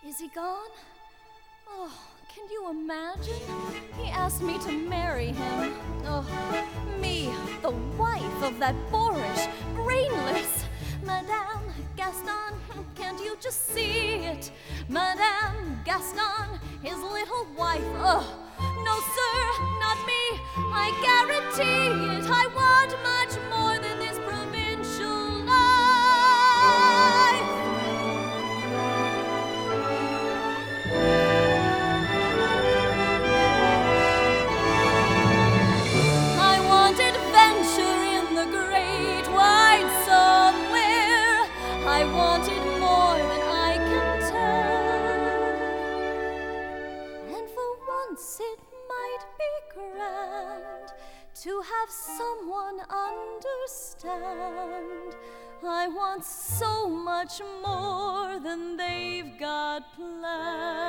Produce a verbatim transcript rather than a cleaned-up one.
Is he gone? Oh, can you imagine? He asked me to marry him. Oh, me, the wife of that boorish, brainless Madame Gaston. Can't you just see it? Madame Gaston, his little wife. Oh, no, sir, not me. I guarantee it. I want much more than this provincial life. I want adventure in the great wide somewhere. I wanted more than I can tell. And for once it might be grand to have someone understand. I want so much more than they've got planned.